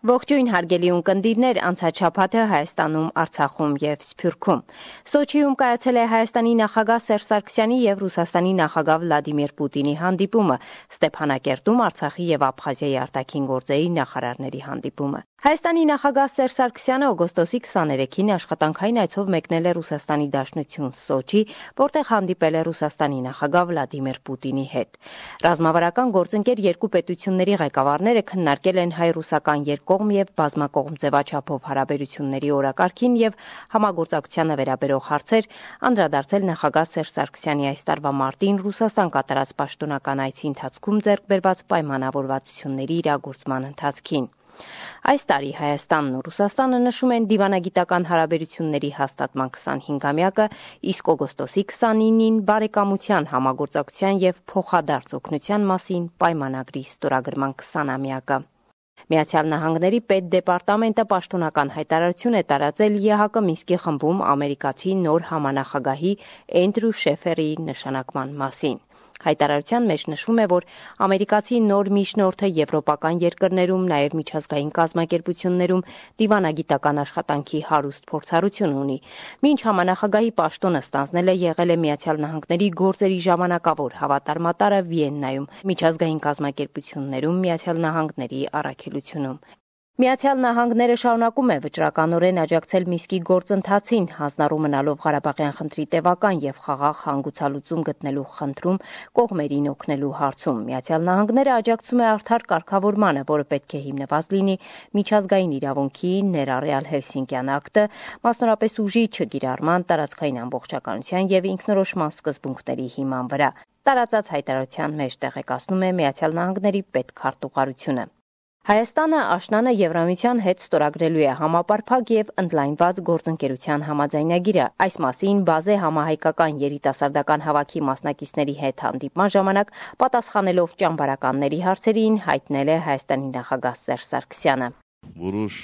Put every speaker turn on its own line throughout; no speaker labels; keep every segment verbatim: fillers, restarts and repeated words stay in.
Ողջույն հարգելի ունկնդիրներ, անցած շաբաթը Հայաստանում, Արցախում և Սփյուռքում։ Սոչիում կայացել է Հայաստանի նախագահ Սերժ Սարգսյանի և Ռուսաստանի նախագահ Վլադիմիր Պուտինի հանդիպումը, Ստեփանակերտում Արցախի և Աբխազիայի արտաքին գործերի նախարարների հանդիպումը։ Հայաստանի նախագահ Սերժ Սարգսյանը օգոստոսի քսաներեքին աշխատանքային այցով մեկնել է Ռուսաստանի Դաշնություն Սոչի, որտեղ հանդիպել է Ռուսաստանի նախագահ Վլադիմիր Պուտինի հետ։ Ռազմավարական գործընկեր երկու պետությունների ղեկավարները քննարկել են հայ-ռուսական երկկողմ և բազմակողմ ձևաչափով հարաբերությունների օրակարգին և համագործակցությանը վերաբերող հարցեր, անդրադարձել նախագահ Սերժ Սարգսյանի այս տարվա մարտին Ռուսաստան կատարած պաշտոնական այցի ընթացքում ձեռք բերված պայմանավորվածությունների իրագործման ընթացքին։ Այս տարի Հայաստանն ու Ռուսաստանը նշում են դիվանագիտական հարաբերությունների հաստատման քսանհինգամյակը, իսկ օգոստոսի քսանինին բարեկամության, համագործակցության և փոխադարձ օգնության մասին պայմանագրի ստորագրման քսանամյակը։ Միացյալ Նահանգների պետդեպարտամենտը պաշտոնական հայտարարություն է տարածել ԵՀԿ Մինսկի խմբում ամերիկացի նոր համանախագահի Էնդրյու Շեֆերի նշանակման մասին։ Հայտարարության մեջ նշվում է, որ ամերիկացի նոր միջնորդը եվրոպական երկրներում, նաև միջազգային կազմակերպություններում դիվանագիտական աշխատանքի հարուստ փորձառություն ունի։ Մինչ համանախագահի պաշտոնը ստանձնել է, եղել է Միացյալ Նահանգների գործերի ժամանակավոր հավատարմատարը Վիեննայում, միջազգային կազմակերպություններում Միացյալ Նահանգների առաքելությունում։ Միացյալ Նահանգները շարունակում է վճռականորեն աջակցել Մինսկի գործընթացին, հանձնառու մնալով Ղարաբաղյան խնդրի տևական և խաղաղ հանգուցալուծում գտնելու խնդրում կողմերին օգնելու հարցում։ Միացյալ Նահանգները աջակցում է արդար կարգավորմանը, որը պետք է հիմնված լինի միջազգային իրավունքի, ներառյալ Հելսինկյան ակտը, մասնավորապես ուժի չկիրառման, տարածքային ամբողջականության և ինքնորոշման սկզբունքների հիման վրա։ Տարածած հայտարարության մեջ տեղեկացնում է Միացյալ Նահանգների պետքարտուղարությունը։ Հայաստանը աշնանը Եվրամիության հետ ստորագրելու է համապարփակ և ընդլայնված գործընկերության համաձայնագիրը։ Այս մասին բազե համահայկական երիտասարդական հավաքի մասնակիցների հետ հանդիպման ժամանակ պատասխանելով ճամբարականների հարցերին հայտնել է Հայաստանի նախագահ Սերժ Սարգսյանը։
Որոշ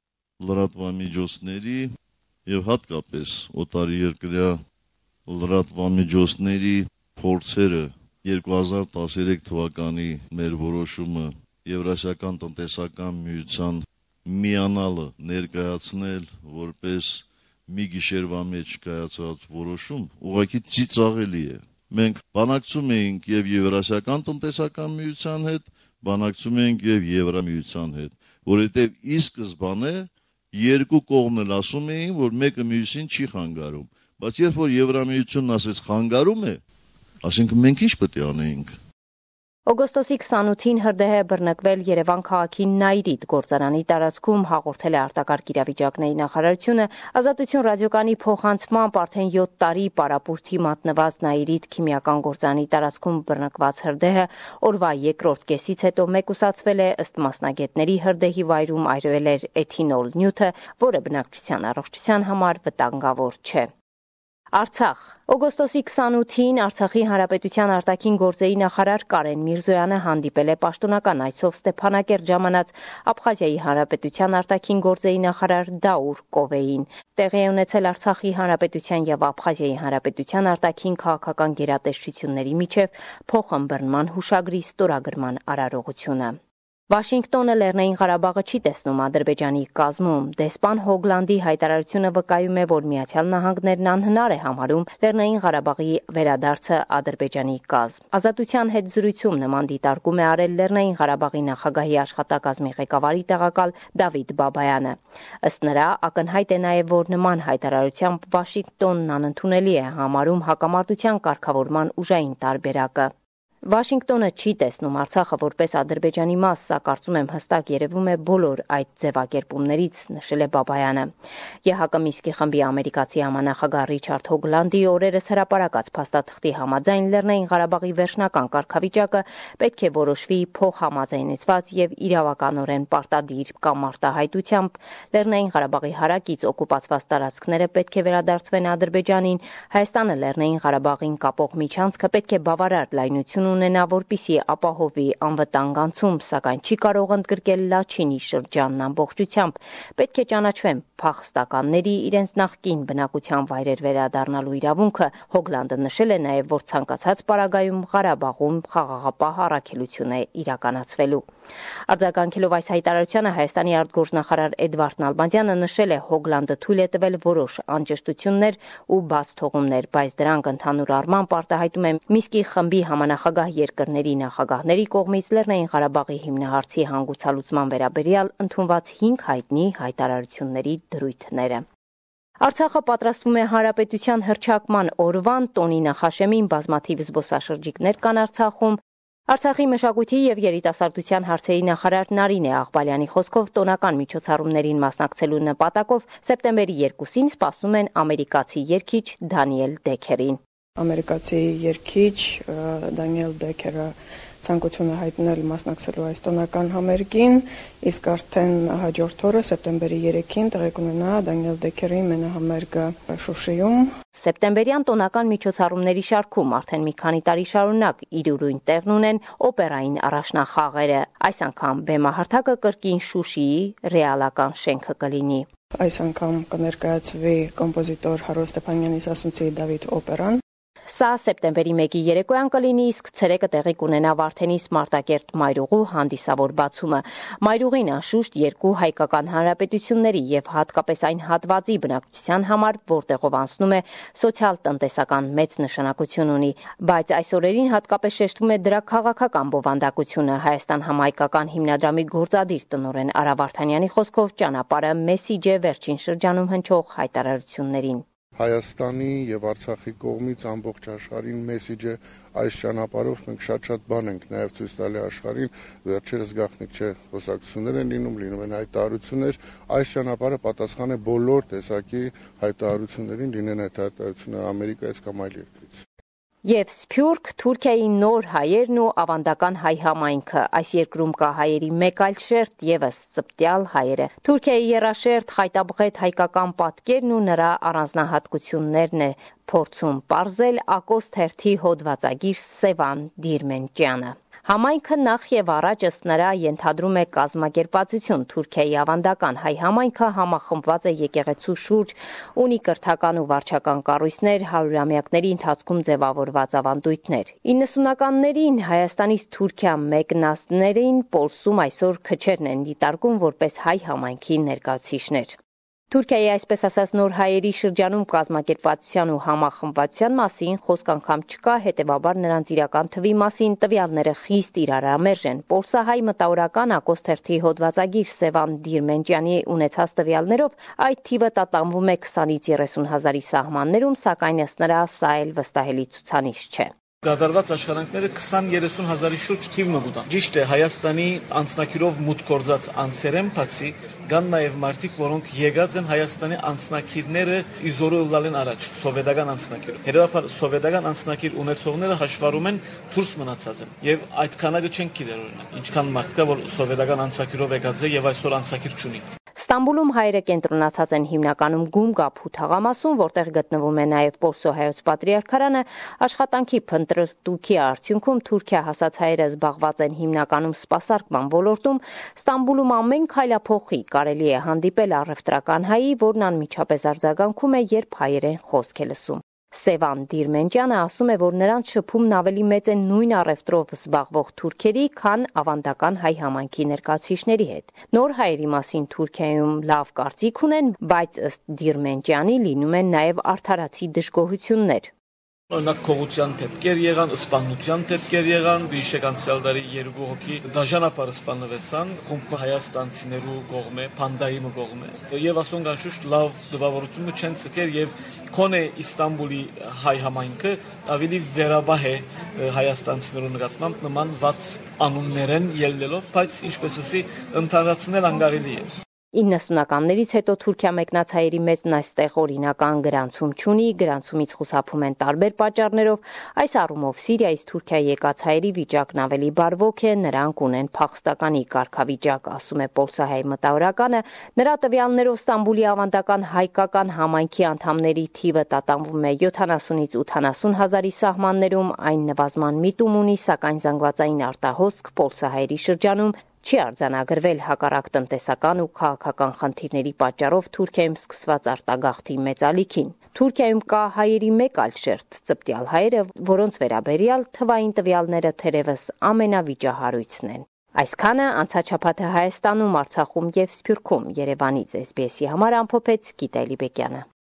լրատվամիջոցների և հատկապես օտարերկրյա լրատվամիջոցների փորձերը երկու հազար տասներեք թվականի մեր որոշումը Եվրասիական տնտեսական միության միանալը ներկայացնել որպես մի գիշերվա մեջ կայացած որոշում ուղղակի ծիծաղելի է։ Մենք բանակցում էինք եւ Եվրասիական տնտեսական միության հետ, բանակցում էինք եւ Եվրամիության հետ, որովհետեւ ի սկզբանե երկու կողմն էլ ասում էին, որ մեկը մյուսին չի խանգարում, բայց երբ որ Եվրամիությունն ասեց խանգարում է, ասինքն մենք ինչ պետք է անեինք։
Օգոստոսի քսանութին հրդեհ է բռնկվել Երևան քաղաքի Նայիրիդ գործարանի տարածքում, հաղորդել է արտակարգ իրավիճակների նախարարությունը։ Ազատություն ռադիոկայանի փոխանցմամբ արդեն յոթ տարի պարապուրդի մատնված Նայիրիդ քիմիական գործարանի տարածքում բռնկված հրդեհը օրվա երկրորդ կեսից հետո մեկուսացվել է, ըստ մասնագետների հրդեհի վայրում այրվել էր էթինոլ նյութը, որը բնակչության առողջության համար վտանգավոր չէ։ Արցախ։ Օգոստոսի քսանութին Արցախի Հանրապետության արտաքին գործերի նախարար Կարեն Միրզոյանը հանդիպել է պաշտոնական այցով Ստեփանակերտ ժամանած Աբխազիայի Հանրապետության արտաքին գործերի նախարար Դաուր Կովեին։ Տեղի է ունեցել Արցախի Հանրապետության և Աբխազիայի Հանրապետության արտաքին քաղաքական գերատեսչությունների միջև փոխըմբռնման հուշագրի ստորագրման արարողությունը։ Վաշինգտոնը Լեռնային Ղարաբաղը չի տեսնում Ադրբեջանի կազմում։ Դեսպան Հոգլանդի հայտարարությունը վկայում է, որ Միացյալ Նահանգներն անհնար է համարում Լեռնային Ղարաբաղի վերադարձը Ադրբեջանի կազմ։ Ազատության հետ զրույցում նման դիտարկում է արել Լեռնային Ղարաբաղի նախագահի աշխատակազմի ղեկավարի տեղակալ Դավիթ Բաբայանը։ Ըստ նրա, ակնհայտ է նաև, որ նման հայտարարությամբ Վաշինգտոնն անընդունելի է համարում հակամարտության կարգավորման ուժային տարբերակը։ Վաշինգտոնը չի տեսնում Արցախը որպես Ադրբեջանի մաս, սա կարծում եմ հստակ երևում է բոլոր այդ ձևակերպումներից, նշել է Բաբայանը։ ԵՀԿ Մինսկի խմբի ամերիկացի համանախագահ Ռիչարդ Հոգլանդի օրերս հրապարակած փաստաթղթի համաձայն Լեռնային Ղարաբաղի վերջնական կարգավիճակը պետք է որոշվի փոխհամաձայնեցված եւ իրավականորեն պարտադիր կամ արտահայտությամբ։ Լեռնային Ղարաբաղի հարակից օկուպացված տարածքները պետք է վերադարձվեն Ադրբեջանին, Հայաստանը Լեռնային Ղարաբաղին կապող միջանցքը պետք է բավարար լայնություն ունենա, որպիսի ապահովի անվտանգ անցում, սակայն չի կարող ընդգրկել Լաչինի շրջանն ամբողջությամբ։ Պետք է ճանաչվեն փախստականների իրենց նախկին բնակության վայրեր վերադառնալու իրավունքը։ Հոգլանդը նշել է նաև, որ ցանկացած պարագայում Ղարաբաղում խաղաղապահ առաքելություն է իրականացվելու։ Արձագանքելով այս հայտարարությանը Հայաստանի արտգործնախարար Էդվարդ Նալբանդյանը նշել է, Հոգլանդը թույլ է տվել որոշ անճշտություններ ու բաց թողումներ, բայց դրանք ընդհանուր առմամբ արտահայտում են Մինսկի խմբի համանախագահ երկրների նախագահների կողմից Լեռնային Ղարաբաղի հիմնահարցի հանգուցալուծման վերաբերյալ ընդունված հինգ հայտնի հայտարարությունների դրույթները։ Արցախը պատրաստվում է հանրապետության հռչակման օրվան, տոնի նախաշեմին բազմաթիվ զբոսաշրջիկներ կան Արցախում։ Արցախի մշակույթի եւ երիտասարդության հարցերի նախարար Նարինե Աղբալյանի խոսքով տոնական միջոցառումներին մասնակցելու նպատակով սեպտեմբերի երկուսին սպասում են ամերիկացի երգիչ Դանիել Դեքերին։
Ամերիկացի երգիչ Դանիել Դեքերը ցանկություն է հայտնել մասնակցելու այս տոնական համերգին, իսկ արդեն հաջորդ օրը սեպտեմբերի երեքին տեղի կունենա Դանիել Դեքերի մենահամերգը Շուշիում։
Սեպտեմբերյան տոնական միջոցառումների շարքում արդեն մի քանի տարի շարունակ իր ուրույն տեղն ունեն օպերային առաջնախաղերը։ Այս անգամ բեմահարթակը կրկին Շուշիի ռեալական շենքը կլինի։
Այս անգամ կներկայացվի կոմպոզիտոր Հարոս Ստեփանյանի «Սասունցիի Դավիթ» օպերան։
Սա սեպտեմբերի մեկի երեկոյան կլինի, իսկ ցերեկը տեղի կունենա Վարդենի Սմարտակերտ մայրուղու հանդիսավոր բացումը։ Մայրուղին անշուշտ երկու հայկական հանրապետությունների եւ հատկապես այն հատվածի բնակչության համար, որտեղով անցնում է սոցիալ-տնտեսական մեծ նշանակություն ունի, բայց այս օրերին հատկապես շեշտվում է դրա քաղաքական բովանդակությունը։ Հայաստան համահայկական հիմնադրամի գործադիր տնօրեն Արա Վարդանյանի խոսքով ճանապարհը մեսիջ է վերջին շրջանում հնչող հայտարարություններին։
Հայաստանի եւ Արցախի կողմից ամբողջ աշխարհին մեսիջը այս ճանապարհով մենք շատ-շատ բան ենք նաեւ ցույց տալի աշխարհին, վերջերս գաղտնիք չէ խոսակցություններ են լինում, լինում են հայտարարություններ, այս ճանապարհը պատասխան է բոլոր տեսակի հայտարարություններին, լինեն այդ հայտարարությունները Ամերիկայից կամ այլ երկրից։
Եվ Սփյուռք, Թուրքիայի նոր հայերն ու ավանդական հայ համայնքը, այս երկրում կա հայերի մեկ այլ շերտ եւս ծպտյալ հայերը։ Թուրքիայի եռաշերտ Խայտաբղետ հայկական պատկերն ու նրա առանձնահատկություններն է փորձում պարզել Ակոս թերթի հոդվածագիր Սևան Դիրմենջյանը։ Համայնքը նախ եւ առաջ ըստ նրա ենթադրում է կազմակերպվածություն։ Թուրքիայի ավանդական հայ համայնքը համախմբված է եկեղեցու շուրջ, ունի կրթական ու վարչական կառույցներ, հարյուրամյակների ընթացքում ձևավորված ավանդույթներ։ իննսունականներին Հայաստանից Թուրքիա մեկնածներին Պոլսում այսօր քչերն են դիտարկում որպես հայ համայնքի ներկայացուցիչներ։ Թուրքիայի այսպես ասած նոր հայերի շրջանում կազմակերպվածության ու համախմբվածության մասին խոսք անգամ չկա, հետևաբար նրանց իրական թվի մասին տվյալները խիստ իրարամերժ են։ Պոլսահայ մտավորական Ակոս թերթի հոդվածագիր Սևան Դիրմենջյանի ունեցած տվյալներով այդ թիվը տատանվում է քսանից երեսուն հազարի սահմաններում, սակայն ըստ նրա սա էլ վստահելի ցուցանիշ չէ։
Կատարված աշխատանքները քսան երեսուն հազարի շուրջ թիվն ուտան։ Ճիշտ է, Հայաստանի անձնակիրով մուտք գործած անձերեն բացի կան նաև մարդիկ, որոնք եկած են Հայաստանի անձնակիրները իզորը լալեն առաջ, սովետական անձնակիրով։ Հետևաբար սովետական անձնակիր ունեցողները հաշվառում են դուրս մնացած են եւ այդ քանակը չեն գիտեր օրինակ։ Ինչքան մարդ կա, որ սովետական անձնակիրով եկած է եւ այսօր անձնակիր չունի։
Ստամբուլում հայերը կենտրոնացած են հիմնականում Գումգափու թաղամասում, որտեղ գտնվում է նաև Պոլսո հայոց պատրիարքարանը, աշխատանքի փնտրտուքի արդյունքում Թուրքիա հասած հայերը զբաղված են հիմնականում սպասարկման ոլորտում, Ստամբուլում ամեն քայլափոխի կարելի է հանդիպել առևտրական հայի, որն անմիջապես արձագանքում է, երբ հայերեն խոսք է լսում։ Սևան Դիրմենջյանը ասում է, որ նրանց շփումն ավելի մեծ է նույն առևտրով զբաղվող թուրքերի, քան ավանդական հայ համայնքի ներկայացուցիչների հետ։ Նոր հայերի մասին Թուրքիայում լավ կարծիք ունեն, բայց ըստ Դիրմենջյանի լինում են նաև արդարացի դժգոհություններ։
Օրինակ քողության դեպքեր եղան, սպանության դեպքեր եղան, բիշեք անցյալ տարի երկու հոգի դաժանապար սպանվեցան, խումբ հայաստանցիներու կողմէ, Փանդայի կողմէ։ Եվ ասոնք անշուշտ լավ դպավորությունը չեն ցկեր եւ քոնե Իստանբուլի հայ համայնքը ավելի վերաբահ է հայաստանցիներու նկատմամբ նման վատ անուններ են ելնելով, բայց ինչպես ասի ընդհանրացնել անկարելի է։
իննսունականներից հետո Թուրքիա մեկնած հայերի մեծն այստեղ օրինական գրանցում չունի, գրանցումից խուսափում են տարբեր պատճառներով, այս առումով Սիրիայից Թուրքիա եկած հայերի վիճակն ավելի բարվոք է, նրանք ունեն փախստականի կարգավիճակ, ասում է Պոլսահայի մտավորականը, նրա տվյալներով Ստամբուլի ավանդական հայկական համայնքի անդամների թիվը տատանվում է յոթանասունից ութանասուն հազարի սահմաններում, այն նվազման միտում ունի, սակայն զանգվածային արտահոսք Պոլսահայերի շրջանում չի արձանագրվել հակառակ տնտեսական ու քաղաքական խնդիրների պատճառով Թուրքիայում սկսված արտագաղթի մեծ ալիքին։ Թուրքիայում կա հայերի մեկ այլ շերտ, ծպտյալ հայերը, որոնց վերաբերյալ թվային տվյալները թերևս ամենավիճահարույցն են։ Այսքանը անցաչափաթը Հայաստանում, Արցախում և Սփյուռքում։ Երևանից էս բի էսի համար ամփոփեց Գիտալի Բեկյանը։